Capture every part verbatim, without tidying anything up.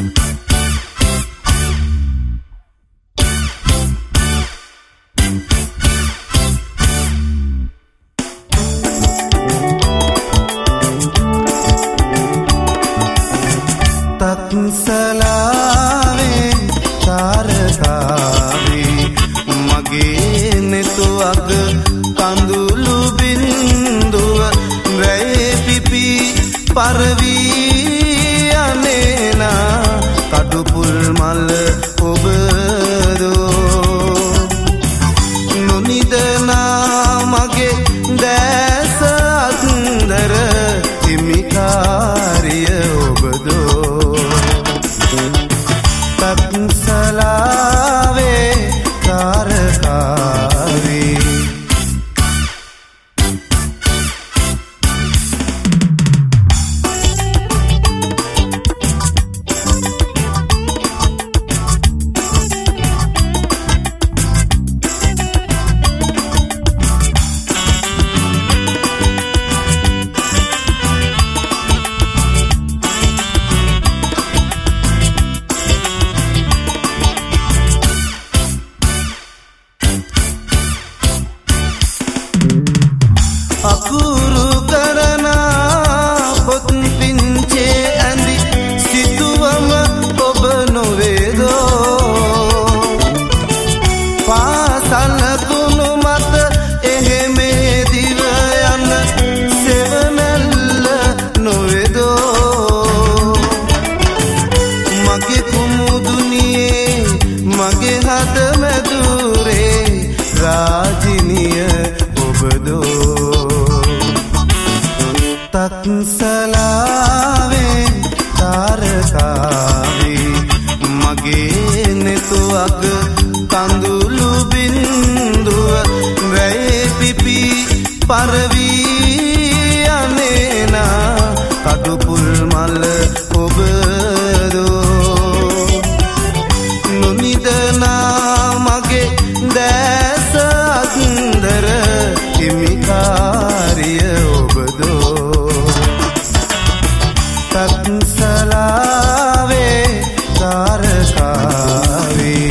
තත්සලාවේ තාරකාවේ මගේ නෙතුවක කඳුළු බින්දුව රැයේ පිපි පරවී යන්නේනා කඩුපුල් මල ඔබදෝ නොනිදනා මගේ දැස අන්දර හිමිකාරිය ඔබදෝ තත්සලාවේ තාරකාවේ අකුරු කරන පොත් පිංචේ ඇඳි සිතුවම ඔබ නොවේදෝ පාසල් කුණු මත එහෙමේ දිව යන සෙවනැල්ල නොවේදෝ මගේ කුමුදුනියේ මගේ හද මැදුරේ රාජිනිය ඔබදෝ තත්සලාවේ තාරකාවේ මගේ නෙතුවක කඳුළු බින්දුව රැයේ පිපි පරවී යන්නේනා කඩුපුල් මල ඔබදෝ නොනිදනා මගේ දැස අන්දර හිමිකාරිය ඔබදෝ තත්සලාවේ තාරකාවේ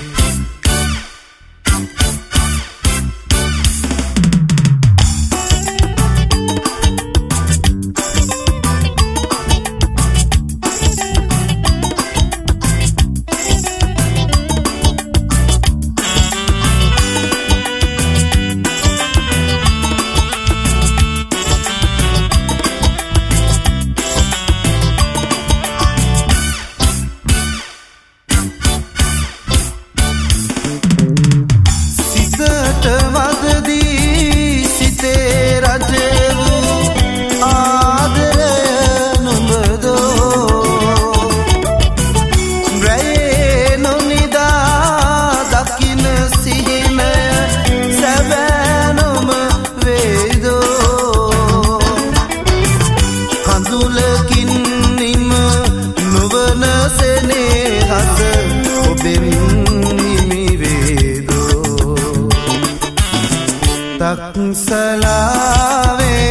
තත්සලාවේ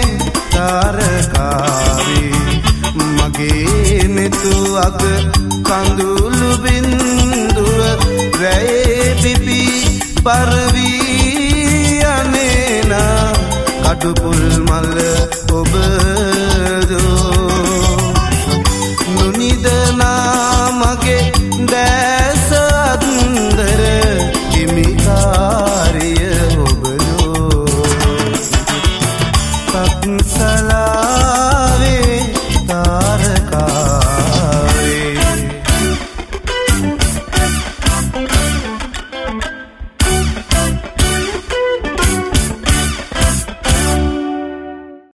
තාරකාවේ මගේ නෙතුවක කඳුළු බින්දුව රැයේ පිපි පරවී යන්නේනා කඩුපුල් මල ඔබ